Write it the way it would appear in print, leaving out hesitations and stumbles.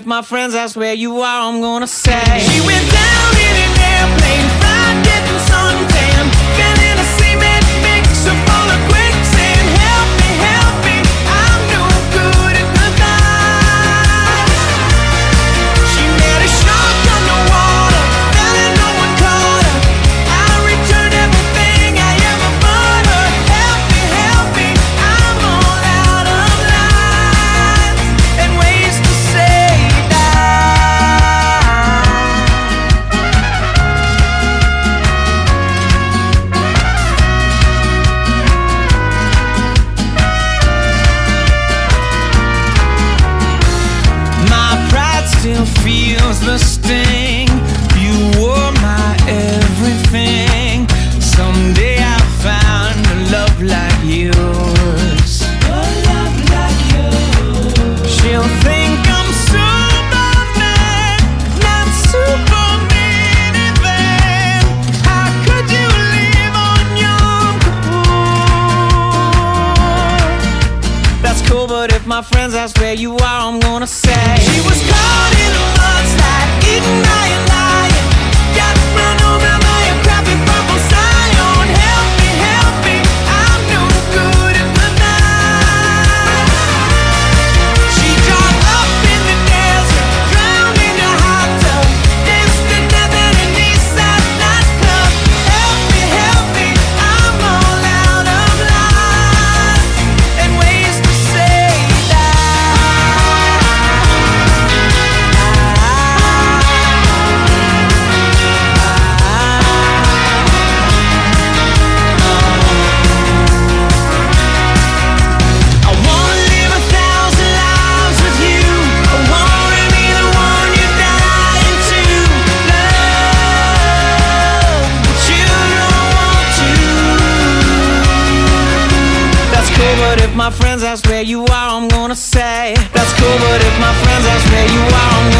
my friends ask where you are, I'm gonna say she went down in an airplane, fried, getting suntan, fell in a cement mixer full of quicksand. Help me, I'm no good at goodbye. She met a shark underwater, fell and no one caught her. I returned everything I ever bought her. Help me, I'm all out of lines and ways to say still feels the sting. You were my everything. Someday I'll find a love like yours. A love like yours. She'll think I'm Superman, not Superman even. How could you live on Yom Kippur? That's cool, but if my friends ask where you are, I'm gonna say she was caught in a mudslide, eaten by a lion, got run over by a crappy purple scion. Help me, I'm no good at goodbye. She dropped up in the desert, drowned in a hot tub, danced to death at an Eastside nightclub. Help me, I'm all out of lines and ways to say but if my friends ask where you are, I'm gonna say that's cool, but if my friends ask where you are, I'm gonna